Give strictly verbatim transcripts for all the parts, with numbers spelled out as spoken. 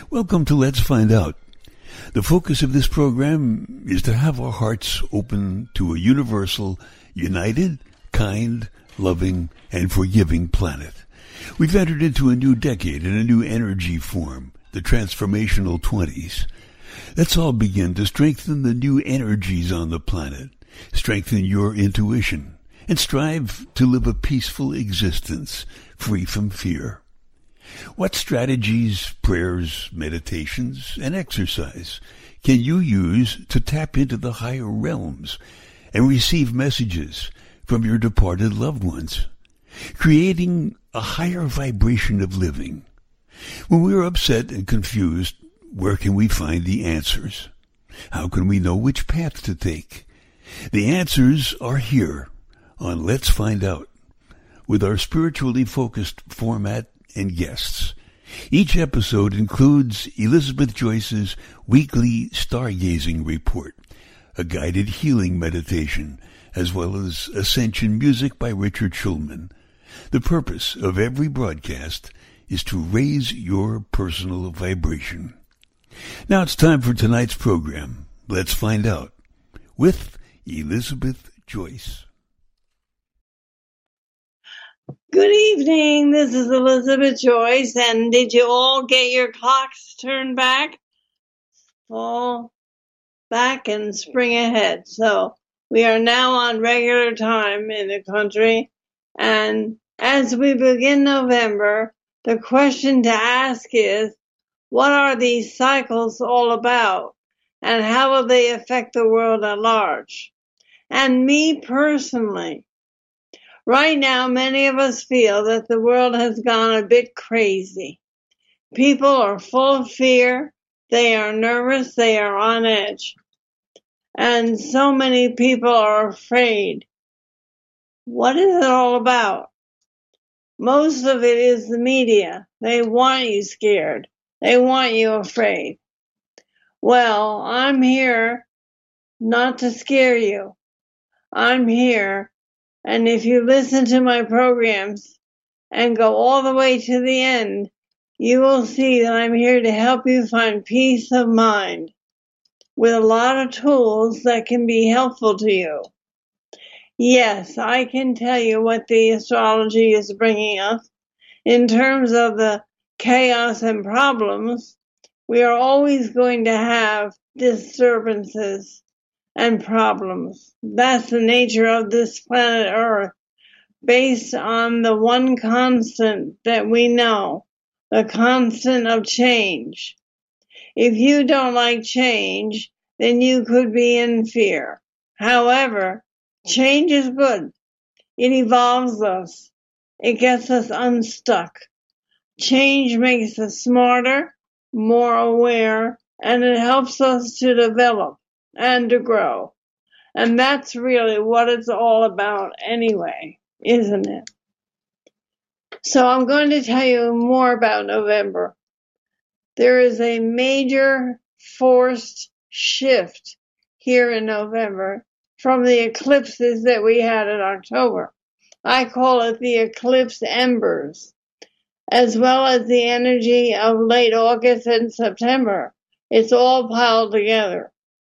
Welcome to Let's Find Out. The focus of this program is to have our hearts open to a universal, united, kind, loving, and forgiving planet. We've entered into a new decade and a new energy form, the transformational twenties. Let's all begin to strengthen the new energies on the planet, strengthen your intuition, and strive to live a peaceful existence, free from fear. What strategies, prayers, meditations, and exercise can you use to tap into the higher realms and receive messages from your departed loved ones, creating a higher vibration of living? When we are upset and confused, where can we find the answers? How can we know which path to take? The answers are here on Let's Find Out, with our spiritually focused format and guests. Each episode includes Elizabeth Joyce's weekly stargazing report, a guided healing meditation, as well as Ascension music by Richard Schulman. The purpose of every broadcast is to raise your personal vibration. Now it's time for tonight's program. Let's Find Out with Elizabeth Joyce. Good evening, this is Elizabeth Joyce, and did you all get your clocks turned back? Fall back and spring ahead. So we are now on regular time in the country, and as we begin November, the question to ask is, what are these cycles all about, and how will they affect the world at large? And me personally, right now, many of us feel that the world has gone a bit crazy. People are full of fear. They are nervous. They are on edge. And so many people are afraid. What is it all about? Most of it is the media. They want you scared. They want you afraid. Well, I'm here not to scare you. I'm here. And if you listen to my programs and go all the way to the end, you will see that I'm here to help you find peace of mind with a lot of tools that can be helpful to you. Yes, I can tell you what the astrology is bringing us. In terms of the chaos and problems, we are always going to have disturbances and problems. That's the nature of this planet Earth, based on the one constant that we know, the constant of change. If you don't like change, then you could be in fear. However, change is good. It evolves us. It gets us unstuck. Change makes us smarter, more aware, and it helps us to develop and to grow. And that's really what it's all about anyway, isn't it? So I'm going to tell you more about November. There is a major forced shift here in November from the eclipses that we had in October. I call it the eclipse embers, as well as the energy of late August and September. It's all piled together.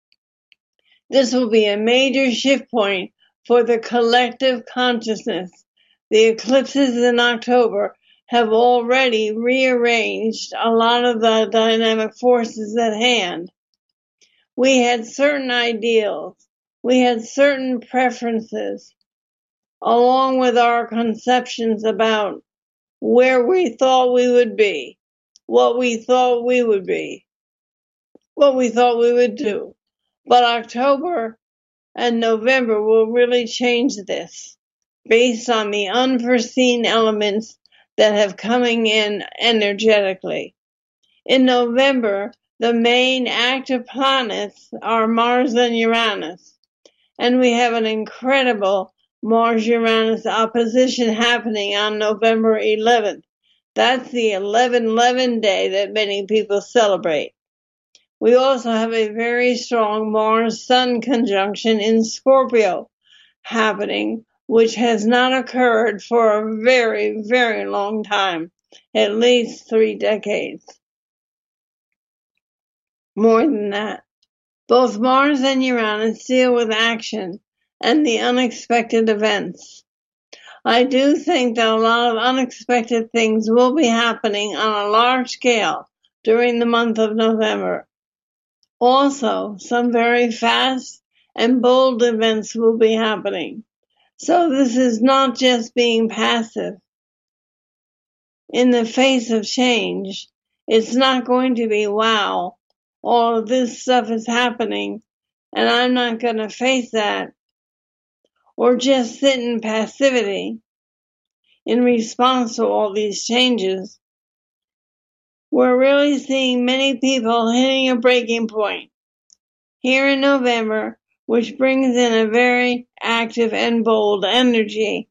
This will be a major shift point for the collective consciousness. The eclipses in October have already rearranged a lot of the dynamic forces at hand. We had certain ideals. We had certain preferences, along with our conceptions about where we thought we would be, what we thought we would be, what we thought we would do. But October and November will really change this based on the unforeseen elements that have coming in energetically. In November, the main active planets are Mars and Uranus, and we have an incredible Mars-Uranus opposition happening on November eleventh. That's the eleven eleven day that many people celebrate. We also have a very strong Mars-Sun conjunction in Scorpio happening, which has not occurred for a very, very long time, at least three decades. More than that, both Mars and Uranus deal with action and the unexpected events. I do think that a lot of unexpected things will be happening on a large scale during the month of November. Also, some very fast and bold events will be happening. So this is not just being passive. In the face of change, it's not going to be, wow, all of this stuff is happening and I'm not going to face that, or just sit in passivity in response to all these changes. We're really seeing many people hitting a breaking point here in November, which brings in a very active and bold energy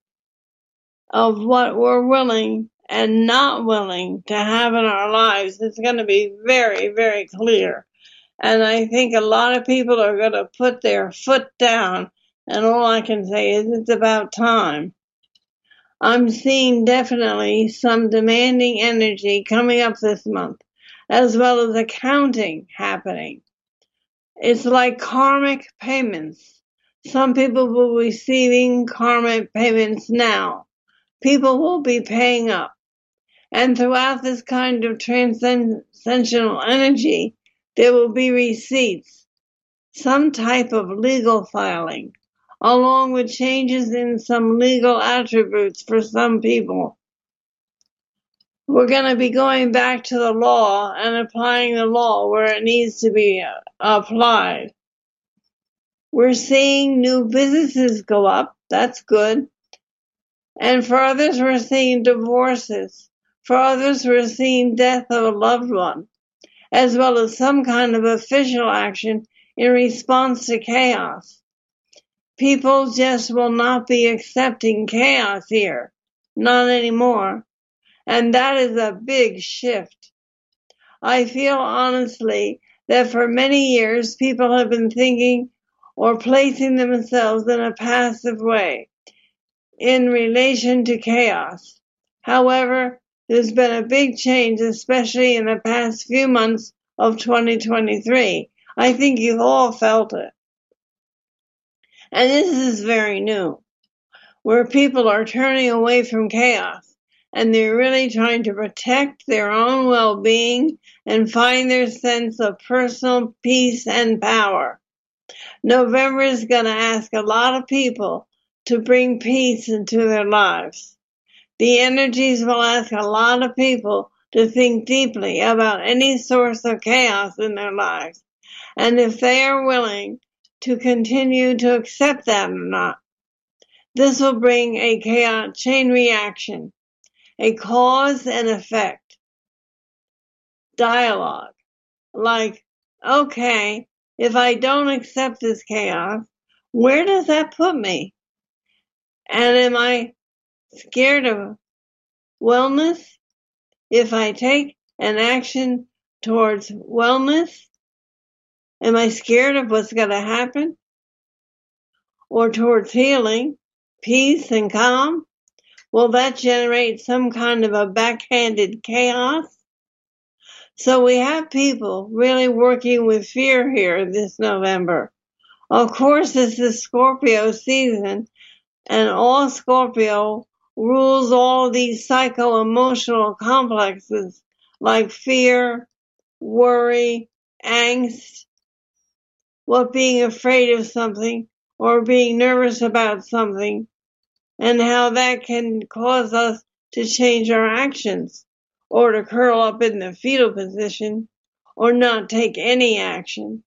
of what we're willing and not willing to have in our lives. It's going to be very, very clear. And I think a lot of people are going to put their foot down, and all I can say is it's about time. I'm seeing definitely some demanding energy coming up this month, as well as accounting happening. It's like karmic payments. Some people will be receiving karmic payments now. People will be paying up. And throughout this kind of transcendental energy, there will be receipts, some type of legal filing, along with changes in some legal attributes for some people. We're going to be going back to the law and applying the law where it needs to be applied. We're seeing new businesses go up. That's good. And for others, we're seeing divorces. For others, we're seeing death of a loved one, as well as some kind of official action in response to chaos. People just will not be accepting chaos here. Not anymore. And that is a big shift. I feel honestly that for many years, people have been thinking or placing themselves in a passive way in relation to chaos. However, there's been a big change, especially in the past few months of twenty twenty-three. I think you've all felt it. And this is very new, where people are turning away from chaos, and they're really trying to protect their own well-being and find their sense of personal peace and power. November is going to ask a lot of people to bring peace into their lives. The energies will ask a lot of people to think deeply about any source of chaos in their lives, and if they are willing to continue to accept that or not. This will bring a chaos chain reaction, a cause and effect dialogue. Like, okay, if I don't accept this chaos, where does that put me? And am I scared of wellness? If I take an action towards wellness, am I scared of what's going to happen? Or towards healing, peace and calm? Will that generate some kind of a backhanded chaos? So we have people really working with fear here this November. Of course, this is Scorpio season, and all Scorpio rules all these psycho-emotional complexes like fear, worry, angst, what being afraid of something or being nervous about something, and how that can cause us to change our actions or to curl up in the fetal position or not take any action.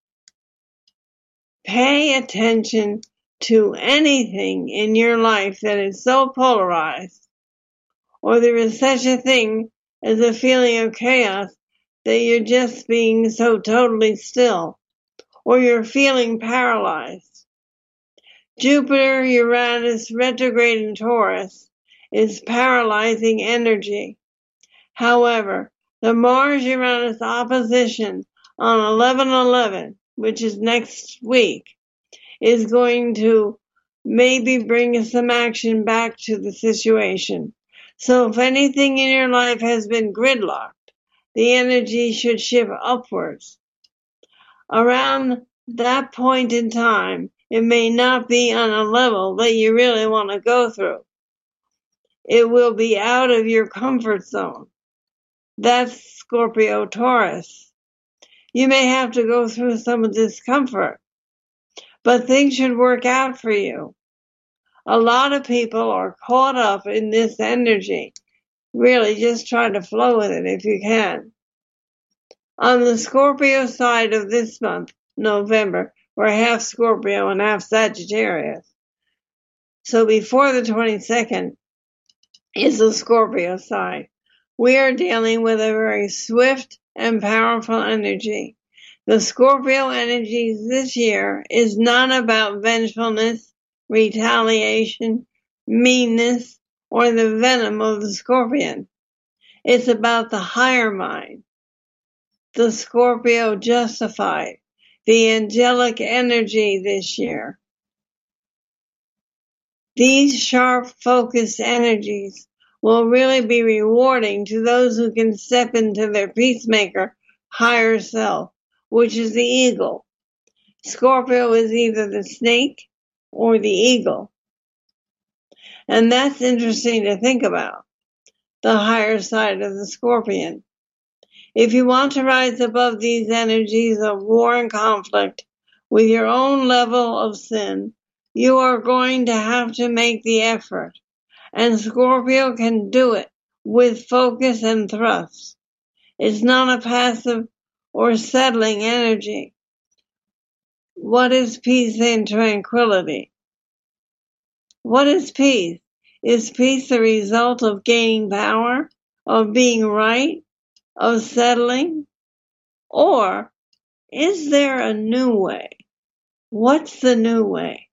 Pay attention to anything in your life that is so polarized, or there is such a thing as a feeling of chaos that you're just being so totally still, or you're feeling paralyzed. Jupiter, Uranus, retrograde in Taurus is paralyzing energy. However, the Mars-Uranus opposition on eleven eleven, which is next week, is going to maybe bring some action back to the situation. So if anything in your life has been gridlocked, the energy should shift upwards. Around that point in time, it may not be on a level that you really want to go through. It will be out of your comfort zone. That's Scorpio Taurus. You may have to go through some discomfort, but things should work out for you. A lot of people are caught up in this energy. Really, just try to flow with it if you can. On the Scorpio side of this month, November, we're half Scorpio and half Sagittarius. So before the twenty-second is the Scorpio side. We are dealing with a very swift and powerful energy. The Scorpio energy this year is not about vengefulness, retaliation, meanness, or the venom of the scorpion. It's about the higher mind, the Scorpio justified, the angelic energy this year. These sharp, focused energies will really be rewarding to those who can step into their peacemaker higher self, which is the eagle. Scorpio is either the snake or the eagle. And that's interesting to think about, the higher side of the scorpion. If you want to rise above these energies of war and conflict with your own level of sin, you are going to have to make the effort. And Scorpio can do it with focus and thrust. It's not a passive or settling energy. What is peace and tranquility? What is peace? Is peace the result of gaining power, of being right, of settling? Or is there a new way? What's the new way?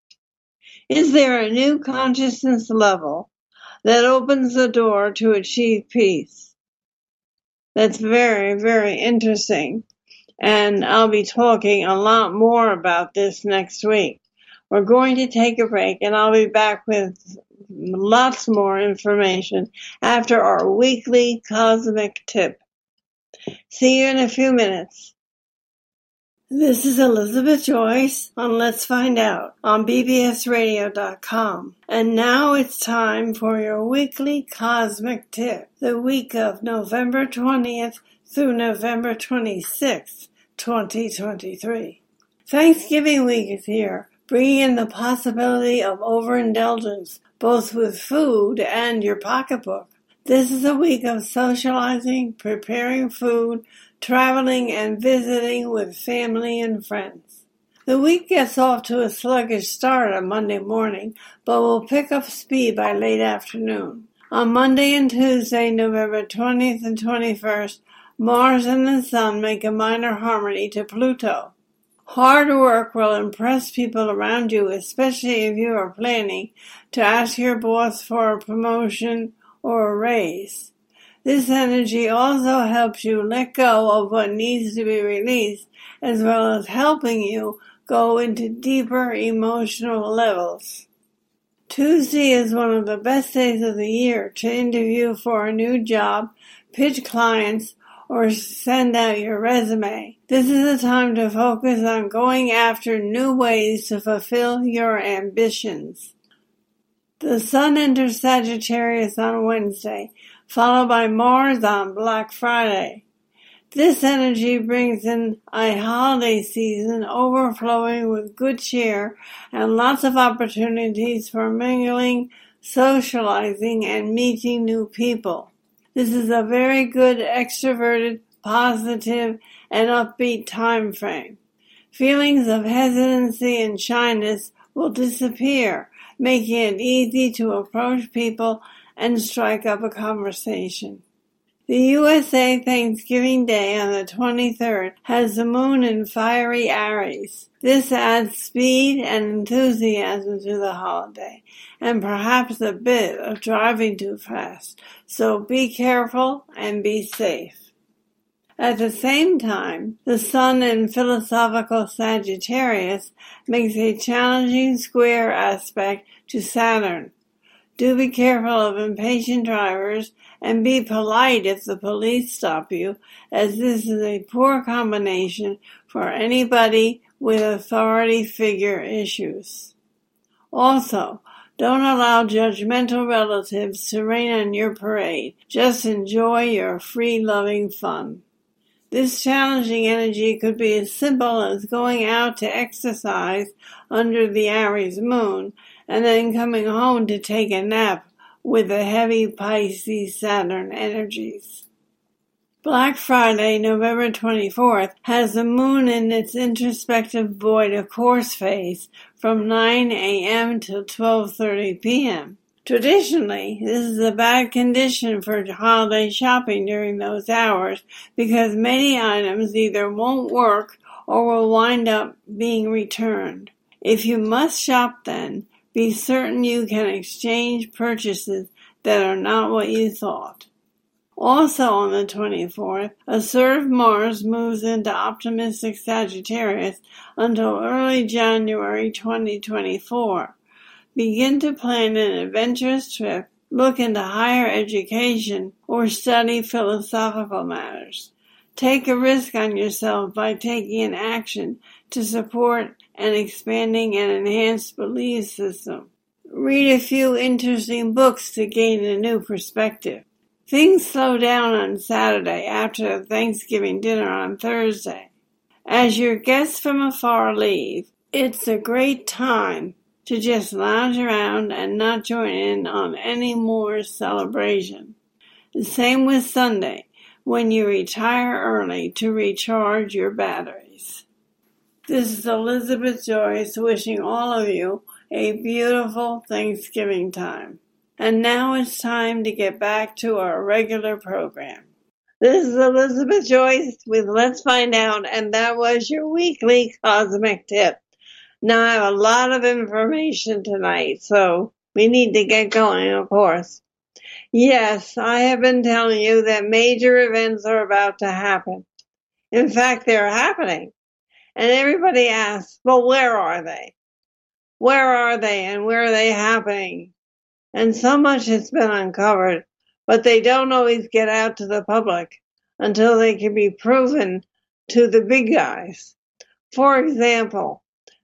Is there a new consciousness level that opens the door to achieve peace? That's very, very interesting. And I'll be talking a lot more about this next week. We're going to take a break, and I'll be back with lots more information after our weekly cosmic tip. See you in a few minutes. This is Elizabeth Joyce on Let's Find Out on B B S radio dot com. And now it's time for your weekly cosmic tip, the week of November twentieth through November twenty-sixth, twenty twenty-three. Thanksgiving week is here, bringing in the possibility of overindulgence, both with food and your pocketbook. This is a week of socializing, preparing food, traveling, and visiting with family and friends. The week gets off to a sluggish start on Monday morning, but will pick up speed by late afternoon. On Monday and Tuesday, November twentieth and twenty-first, Mars and the Sun make a minor harmony to Pluto. Hard work will impress people around you, especially if you are planning to ask your boss for a promotion or a raise. This energy also helps you let go of what needs to be released, as well as helping you go into deeper emotional levels. Tuesday is one of the best days of the year to interview for a new job, pitch clients, or send out your resume. This is a time to focus on going after new ways to fulfill your ambitions. The Sun enters Sagittarius on Wednesday, followed by Mars on Black Friday. This energy brings in a holiday season overflowing with good cheer and lots of opportunities for mingling, socializing, and meeting new people. This is a very good, extroverted, positive, and upbeat time frame. Feelings of hesitancy and shyness will disappear, making it easy to approach people and strike up a conversation. The U S A Thanksgiving Day on the twenty-third has the moon in fiery Aries. This adds speed and enthusiasm to the holiday, and perhaps a bit of driving too fast, so be careful and be safe. At the same time, the Sun in philosophical Sagittarius makes a challenging square aspect to Saturn. Do be careful of impatient drivers and be polite if the police stop you, as this is a poor combination for anybody with authority figure issues. Also, don't allow judgmental relatives to rain on your parade. Just enjoy your free-loving fun. This challenging energy could be as simple as going out to exercise under the Aries moon and then coming home to take a nap with the heavy Pisces Saturn energies. Black Friday, November twenty-fourth, has the moon in its introspective void of course phase from nine a.m. till twelve thirty p.m. Traditionally, this is a bad condition for holiday shopping during those hours because many items either won't work or will wind up being returned. If you must shop then, be certain you can exchange purchases that are not what you thought. Also on the twenty-fourth, Assertive Mars moves into optimistic Sagittarius until early January twenty twenty-four. Begin to plan an adventurous trip, look into higher education, or study philosophical matters. Take a risk on yourself by taking an action to support an expanding and enhanced belief system. Read a few interesting books to gain a new perspective. Things slow down on Saturday after the Thanksgiving dinner on Thursday. As your guests from afar leave, it's a great time to just lounge around and not join in on any more celebration. The same with Sunday, when you retire early to recharge your batteries. This is Elizabeth Joyce wishing all of you a beautiful Thanksgiving time. And now it's time to get back to our regular program. This is Elizabeth Joyce with Let's Find Out, and that was your weekly cosmic tip. Now I have a lot of information tonight, so we need to get going, of course. Yes, I have been telling you that major events are about to happen. In fact, they're happening. And everybody asks, well, where are they? Where are they and where are they happening? And so much has been uncovered, but they don't always get out to the public until they can be proven to the big guys. For example,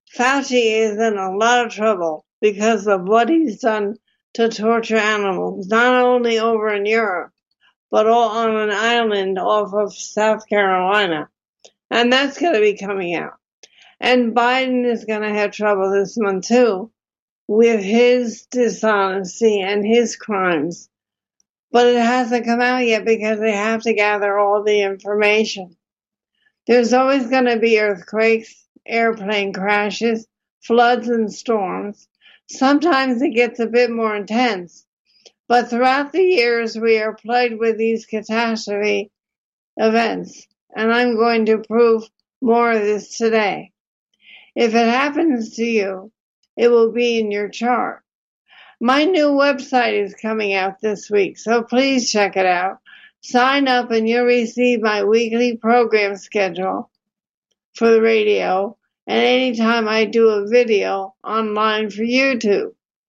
Fauci is in a lot of trouble because of what he's done to torture animals, not only over in Europe, but all on an island off of South Carolina. And that's going to be coming out. And Biden is going to have trouble this month, too, with his dishonesty and his crimes. But it hasn't come out yet because they have to gather all the information. There's always going to be earthquakes, airplane crashes, floods, and storms. Sometimes it gets a bit more intense. But throughout the years, we are plagued with these catastrophe events. And I'm going to prove more of this today. If it happens to you, it will be in your chart. My new website is coming out this week, so please check it out. Sign up and you'll receive my weekly program schedule for the radio and anytime I do a video online for YouTube.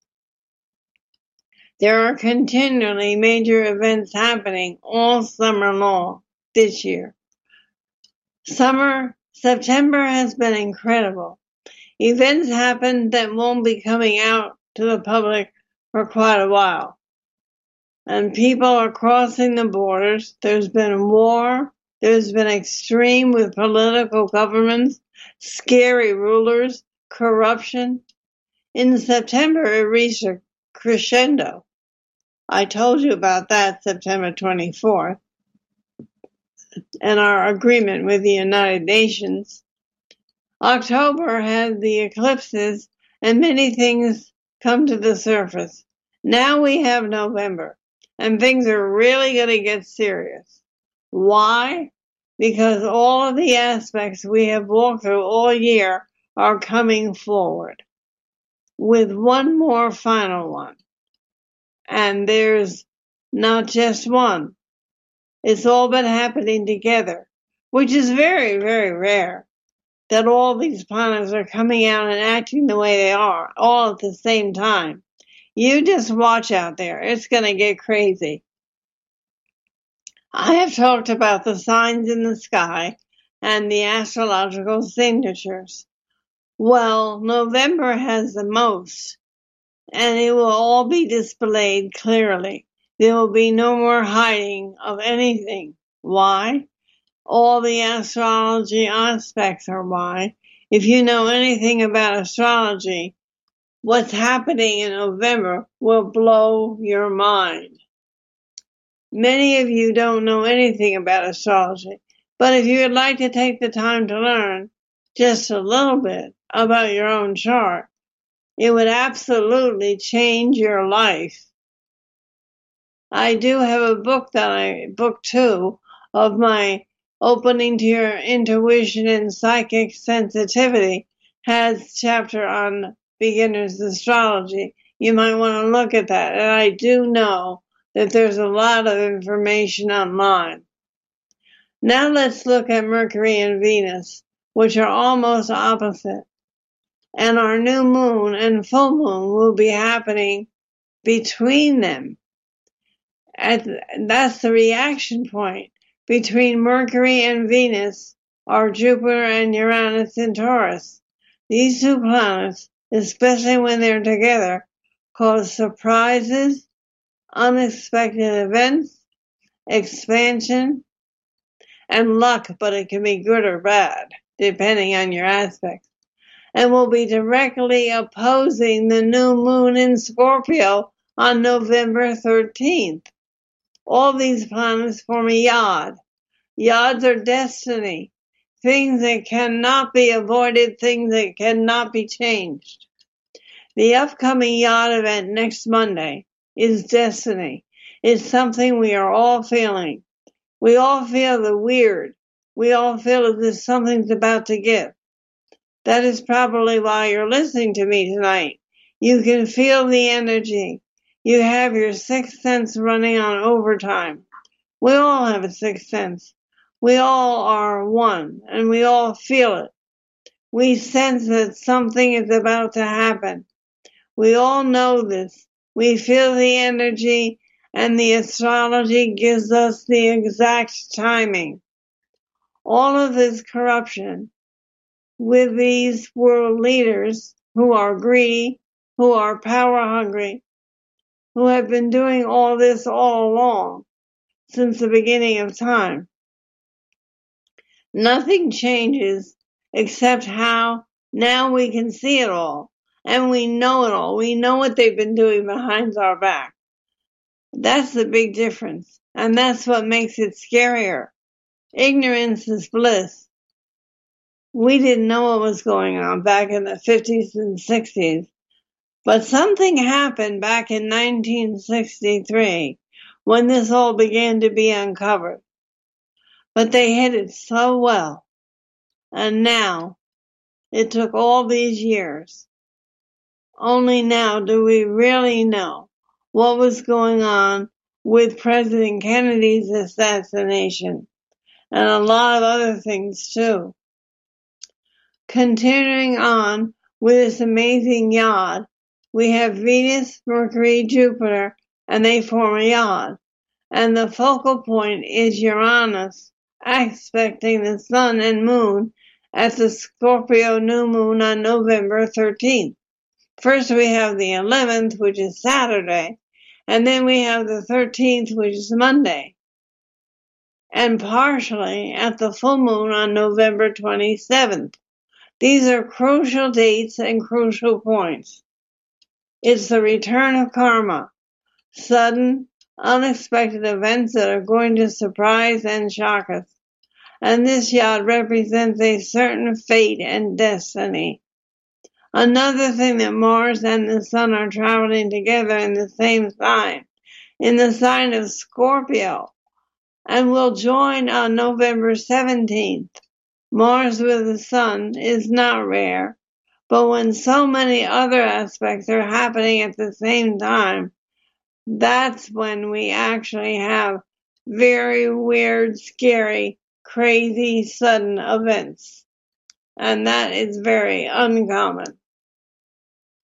There are continually major events happening all summer long this year. Summer, September has been incredible. Events happen that won't be coming out to the public for quite a while. And people are crossing the borders. There's been war. There's been extreme with political governments, scary rulers, corruption. In September, it reached a crescendo. I told you about that September twenty-fourth. And our agreement with the United Nations. October had the eclipses and many things come to the surface. Now we have November and things are really going to get serious. Why? Because all of the aspects we have walked through all year are coming forward with one more final one. And there's not just one. It's all been happening together, which is very, very rare. That all these planets are coming out and acting the way they are, all at the same time. You just watch out there. It's going to get crazy. I have talked about the signs in the sky and the astrological signatures. Well, November has the most, and it will all be displayed clearly. There will be no more hiding of anything. Why? All the astrology aspects are why. If you know anything about astrology, what's happening in November will blow your mind. Many of you don't know anything about astrology, but if you would like to take the time to learn just a little bit about your own chart, it would absolutely change your life. I do have a book that I, book two, of my Opening to Your Intuition and Psychic Sensitivity, has chapter on beginner's astrology. You might want to look at that. And I do know that there's a lot of information online. Now let's look at Mercury and Venus, which are almost opposite. And our new moon and full moon will be happening between them. At, that's the reaction point. Between Mercury and Venus are Jupiter and Uranus in Taurus. These two planets, especially when they're together, cause surprises, unexpected events, expansion, and luck, but it can be good or bad, depending on your aspect, and will be directly opposing the new moon in Scorpio on November thirteenth. All these planets form a yod. Yods are destiny, things that cannot be avoided, things that cannot be changed. The upcoming yod event next Monday is destiny. It's something we are all feeling. We all feel the weird. We all feel as if something's about to give. That is probably why you're listening to me tonight. You can feel the energy. You have your sixth sense running on overtime. We all have a sixth sense. We all are one, and we all feel it. We sense that something is about to happen. We all know this. We feel the energy, and the astrology gives us the exact timing. All of this corruption with these world leaders who are greedy, who are power hungry, who have been doing all this all along, since the beginning of time. Nothing changes except how now we can see it all, and we know it all. We know what they've been doing behind our back. That's the big difference, and that's what makes it scarier. Ignorance is bliss. We didn't know what was going on back in the fifties and sixties, but something happened back in nineteen sixty-three when this all began to be uncovered. But they hid it so well, and now it took all these years. Only now do we really know what was going on with President Kennedy's assassination, and a lot of other things too. Continuing on with this amazing yod, we have Venus, Mercury, Jupiter, and they form a yod. And the focal point is Uranus, aspecting the sun and moon at the Scorpio new moon on November thirteenth. First we have the eleventh, which is Saturday, and then we have the thirteenth, which is Monday, and partially at the full moon on November twenty-seventh. These are crucial dates and crucial points. It's the return of karma, sudden, unexpected events that are going to surprise and shock us. And this yod represents a certain fate and destiny. Another thing that Mars and the Sun are traveling together in the same sign, in the sign of Scorpio, and will join on November seventeenth. Mars with the Sun is not rare, but when so many other aspects are happening at the same time, that's when we actually have very weird, scary, crazy, sudden events. And that is very uncommon.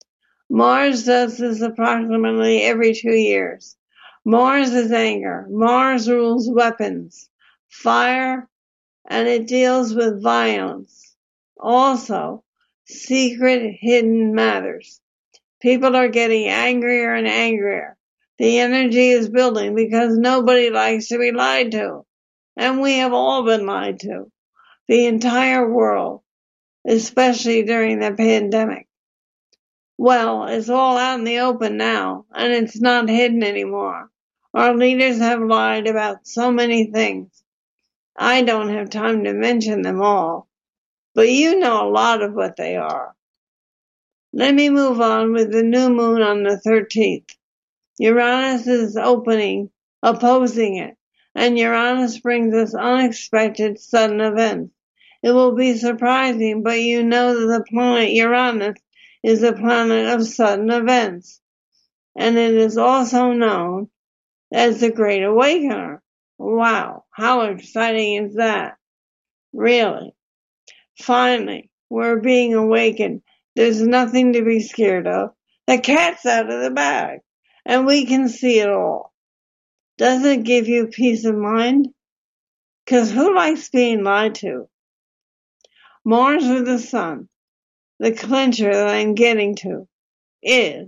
Mars does this approximately every two years. Mars is anger. Mars rules weapons, fire, and it deals with violence. Also, secret hidden matters. People are getting angrier and angrier. The energy is building because nobody likes to be lied to. And we have all been lied to. The entire world, especially during the pandemic. Well, it's all out in the open now, and it's not hidden anymore. Our leaders have lied about so many things. I don't have time to mention them all, but you know a lot of what they are. Let me move on with the new moon on the thirteenth. Uranus is opening, opposing it, and Uranus brings us unexpected sudden events. It will be surprising, but you know that the planet Uranus is a planet of sudden events, and it is also known as the Great Awakener. Wow, how exciting is that? Really. Finally, we're being awakened. There's nothing to be scared of. The cat's out of the bag, and we can see it all. Does it give you peace of mind? Because who likes being lied to? Mars with the Sun, the clincher that I'm getting to, is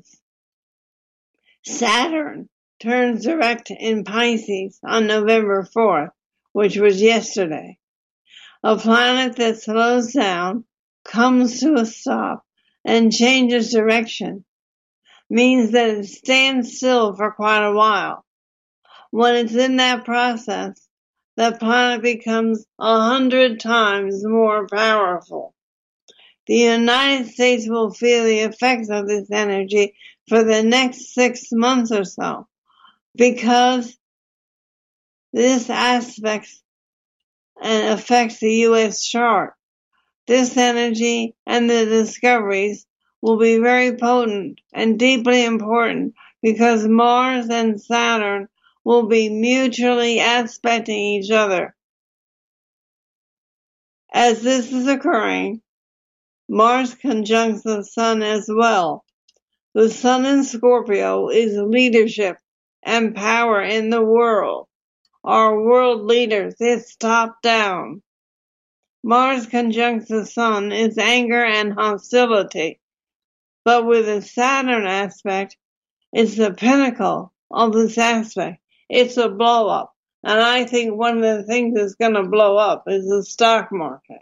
Saturn turns direct in Pisces on November fourth, which was yesterday. A planet that slows down, comes to a stop, and changes direction means that it stands still for quite a while. When it's in that process, the planet becomes a hundred times more powerful. The United States will feel the effects of this energy for the next six months or so, because this aspects and affects the U S chart. This energy and the discoveries will be very potent and deeply important because Mars and Saturn will be mutually aspecting each other. As this is occurring, Mars conjuncts the Sun as well. The Sun in Scorpio is leadership and power in the world. Our world leaders, it's top down. Mars conjuncts the Sun is anger and hostility. But with a Saturn aspect, it's the pinnacle of this aspect. It's a blow up. And I think one of the things that's going to blow up is the stock market.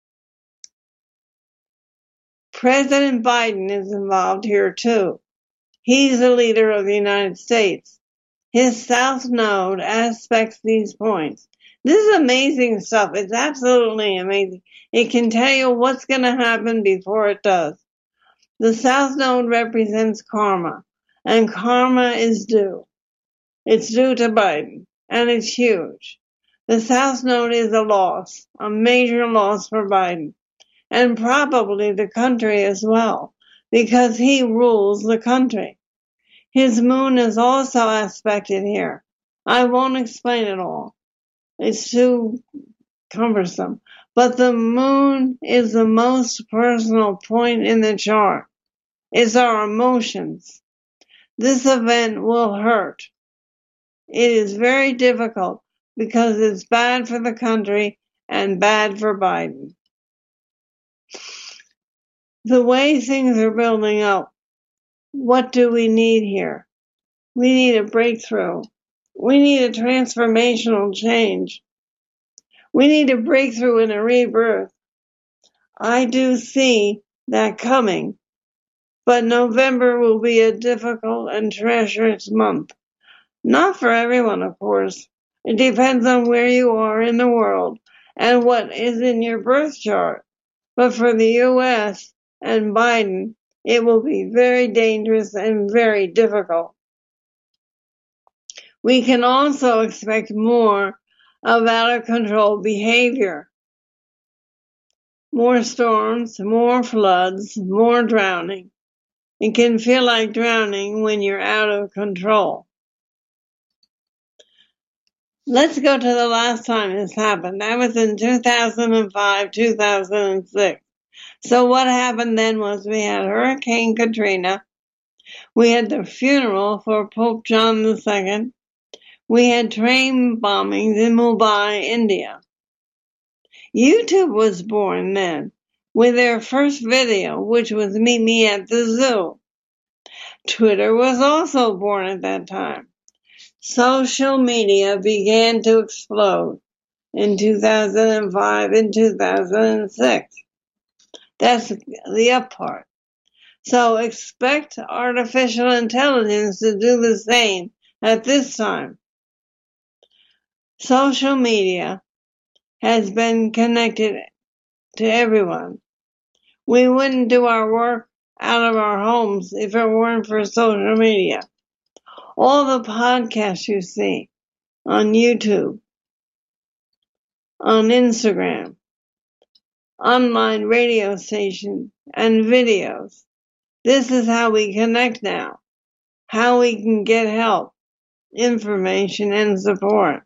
President Biden is involved here too. He's the leader of the United States. His South Node aspects these points. This is amazing stuff. It's absolutely amazing. It can tell you what's going to happen before it does. The South Node represents karma, and karma is due. It's due to Biden, and it's huge. The South Node is a loss, a major loss for Biden, and probably the country as well, because he rules the country. His moon is also aspected here. I won't explain it all. It's too cumbersome. But the moon is the most personal point in the chart. It's our emotions. This event will hurt. It is very difficult because it's bad for the country and bad for Biden. The way things are building up, what do we need here? We need a breakthrough. We need a transformational change. We need a breakthrough and a rebirth. I do see that coming, but November will be a difficult and treacherous month. Not for everyone, of course. It depends on where you are in the world and what is in your birth chart. But for the U S and Biden, it will be very dangerous and very difficult. We can also expect more of out-of-control behavior. More storms, more floods, more drowning. It can feel like drowning when you're out of control. Let's go to the last time this happened. That was in two thousand five, two thousand six. So what happened then was we had Hurricane Katrina, We had the funeral for Pope John the Second. We had train bombings in Mumbai, India. YouTube was born then, with their first video, which was Meet Me at the Zoo. Twitter was also born at that time. Social media began to explode in two thousand five and two thousand six. That's the up part. So expect artificial intelligence to do the same at this time. Social media has been connected to everyone. We wouldn't do our work out of our homes if it weren't for social media. All the podcasts you see on YouTube, on Instagram, online radio stations, and videos. This is how we connect now, how we can get help, information, and support.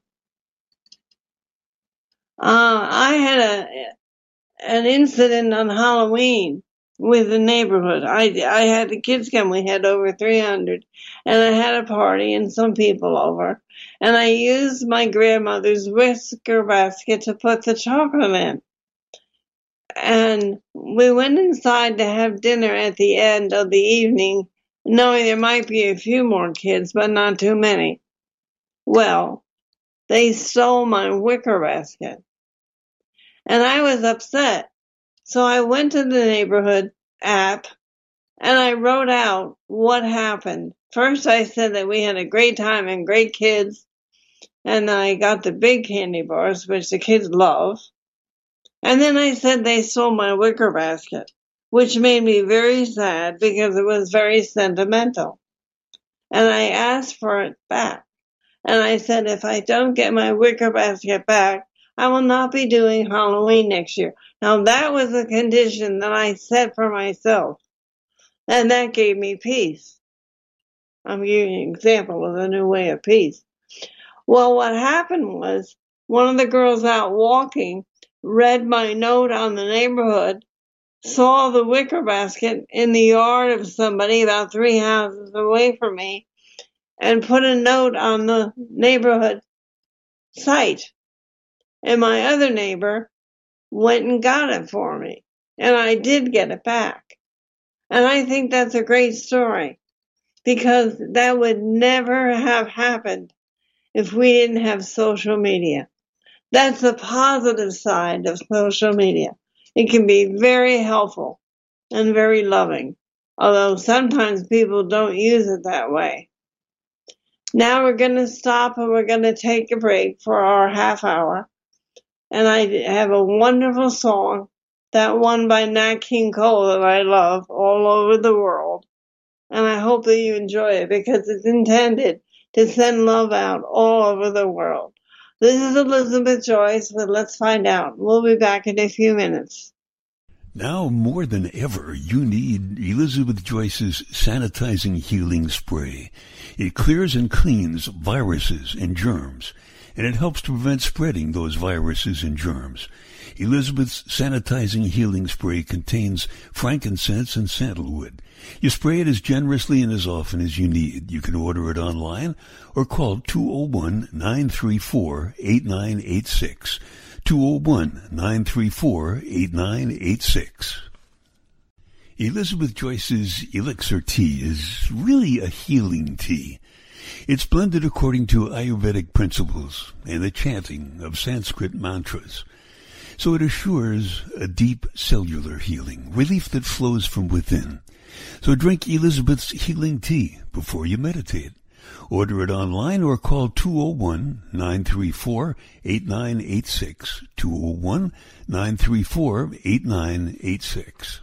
Uh, I had a an incident on Halloween with the neighborhood. I, I had the kids come. We had over three hundred. And I had a party and some people over. And I used my grandmother's whisker basket to put the chocolate in. And we went inside to have dinner at the end of the evening, knowing there might be a few more kids, but not too many. Well, they stole my wicker basket. And I was upset. So I went to the neighborhood app and I wrote out what happened. First I said that we had a great time and great kids. And I got the big candy bars, which the kids love. And then I said they stole my wicker basket, which made me very sad because it was very sentimental. And I asked for it back. And I said, if I don't get my wicker basket back, I will not be doing Halloween next year. Now that was a condition that I set for myself. And that gave me peace. I'm giving you an example of a new way of peace. Well, what happened was one of the girls out walking read my note on the neighborhood, saw the wicker basket in the yard of somebody about three houses away from me, and put a note on the neighborhood site. And my other neighbor went and got it for me. And I did get it back. And I think that's a great story because that would never have happened if we didn't have social media. That's the positive side of social media. It can be very helpful and very loving, although sometimes people don't use it that way. Now we're going to stop and we're going to take a break for our half hour. And I have a wonderful song, that one by Nat King Cole that I love all over the world. And I hope that you enjoy it because it's intended to send love out all over the world. This is Elizabeth Joyce with Let's Find Out. We'll be back in a few minutes. Now more than ever, you need Elizabeth Joyce's Sanitizing Healing Spray. It clears and cleans viruses and germs, and it helps to prevent spreading those viruses and germs. Elizabeth's Sanitizing Healing Spray contains frankincense and sandalwood. You spray it as generously and as often as you need. You can order it online or call two oh one, nine three four, eight nine eight six. two oh one, nine three four, eight nine eight six. Elizabeth Joyce's Elixir Tea is really a healing tea. It's blended according to Ayurvedic principles and the chanting of Sanskrit mantras. So it assures a deep cellular healing, relief that flows from within. So drink Elizabeth's healing tea before you meditate. Order it online or call two oh one, nine three four, eight nine eight six, two oh one, nine three four, eight nine eight six.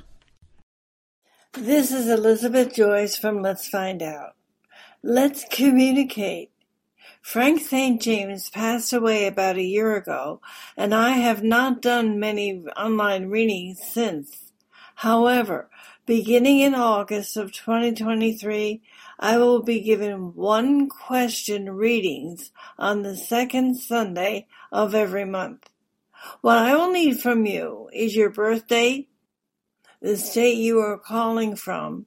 This is Elizabeth Joyce from Let's Find Out. Let's communicate. Frank Saint James passed away about a year ago, and I have not done many online readings since. However, beginning in August of twenty twenty-three, I will be giving one question readings on the second Sunday of every month. What I will need from you is your birth date, the state you are calling from,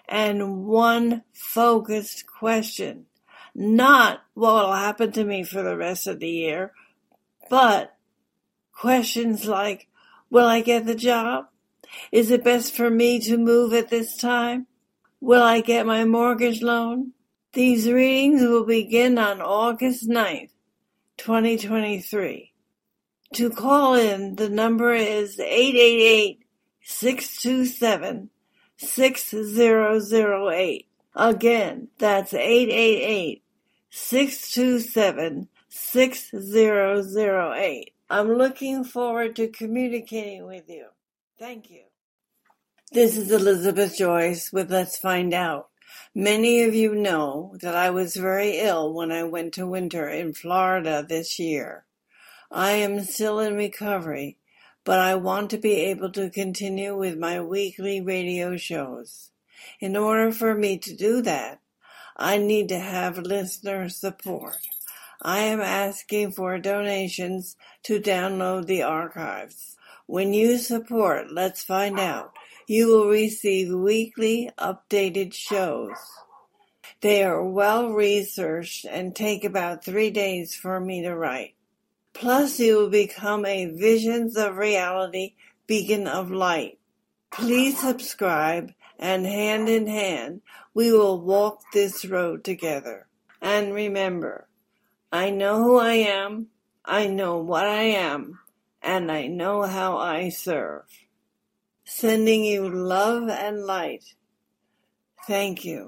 and one focused question. Not what will happen to me for the rest of the year, but questions like, will I get the job? Is it best for me to move at this time? Will I get my mortgage loan? These readings will begin on August ninth, twenty twenty-three. To call in, the number is eight eight eight, six two seven, six zero zero eight. Again, that's eight eight eight, six two seven, six zero zero eight. I'm looking forward to communicating with you. Thank you. This is Elizabeth Joyce with Let's Find Out. Many of you know that I was very ill when I went to winter in Florida this year. I am still in recovery, but I want to be able to continue with my weekly radio shows. In order for me to do that, I need to have listener support. I am asking for donations to download the archives. When you support Let's Find Out, you will receive weekly updated shows. They are well researched and take about three days for me to write. Plus, you will become a Visions of Reality beacon of light. Please subscribe, and hand in hand, we will walk this road together. And remember, I know who I am, I know what I am, and I know how I serve. Sending you love and light. Thank you.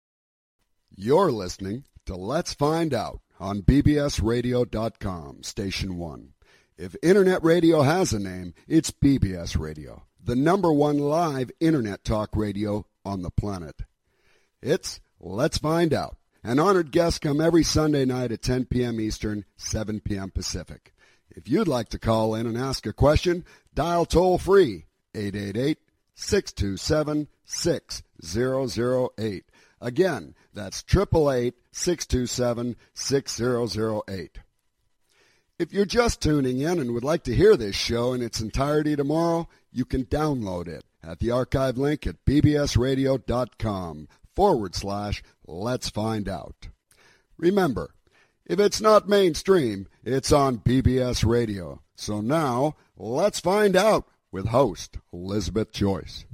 You're listening to Let's Find Out on B B S radio dot com, Station one. If Internet radio has a name, it's B B S Radio, the number one live Internet talk radio on the planet. It's Let's Find Out. An honored guest come every Sunday night at ten p.m. Eastern, seven p.m. Pacific. If you'd like to call in and ask a question, dial toll-free eight eight eight, six two seven, six zero zero eight. Again, that's eight eight eight, six two seven, six zero zero eight. If you're just tuning in and would like to hear this show in its entirety tomorrow, you can download it at the archive link at bbsradio.com forward slash let's find out. Remember, if it's not mainstream, it's on B B S Radio. So now, let's find out with host Elizabeth Joyce.